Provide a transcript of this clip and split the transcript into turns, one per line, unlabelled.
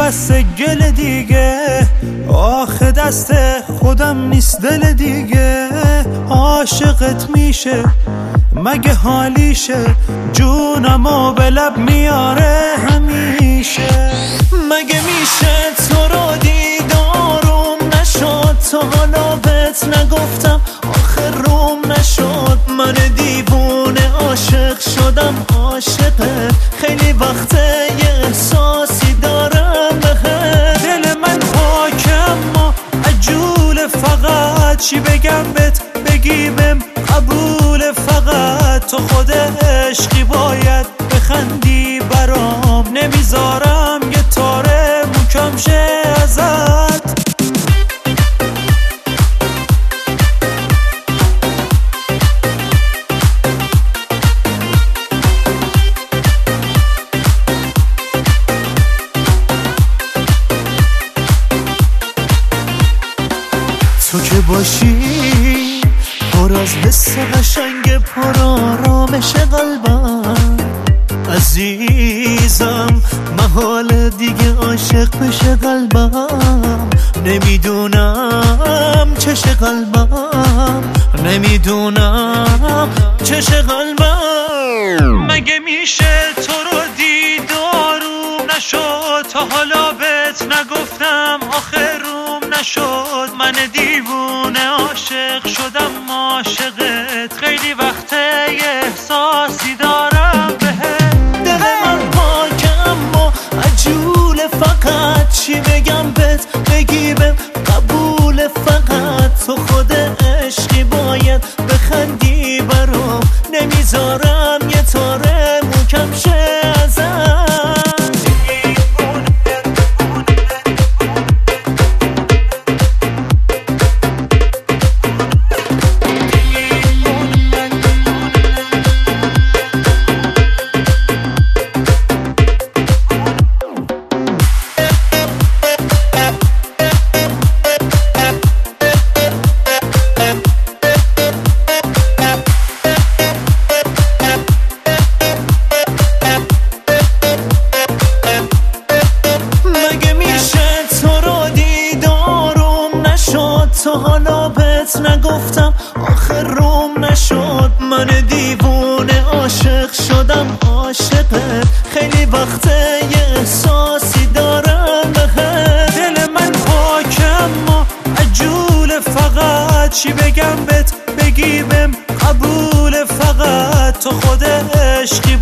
دست گل دیگه، آخه دست خودم نیست دل دیگه. عاشقت میشه مگه حالیشه، جونمو به لب میاره همیشه. مگه میشه تو رو دیدارم نشد، تا حالا بهت نگفتم آخه روم نشد. من دیوونه عاشق شدم عاشقت، خیلی وقته یه احساسی دارم بهت. دل من پاکه اما عجول، فقط چی بگم بهت بگی بهم قبول. فقط تو خود عشقی باید بخندی برام، نمیذارم یه تاره مکم شه ازت. تو که باشی پر از حس قشنگ، پر آرامش قلبم عزیزم. محال دیگه عاشق بشه قلبم، نمیدونم چش قلبم، نمیدونم چش قلبم. مگه میشه تو رو دیدارم نشد، تا حالا بهت نگفتم آخه روم نشد. من دیوونه عاشق شدم عاشقت، خیلی وقته یه احساسی دارم بهت. دل من پاکه اما عجوله، فقط چی بگم بهت بگی بهم قبول. فقط تو خود عشقی باید بخندی برام، نمیذارم یه تاره مکم شه ازت. تا حالا بهت نگفتم آخه روم نشد. من دیوونه عاشق شدم عاشقت، خیلی وقته یه احساسی دارم بهت. دل من پاکه اما عجوله، فقط چی بگم بهت بگی بهم قبول. فقط تو خود عشقی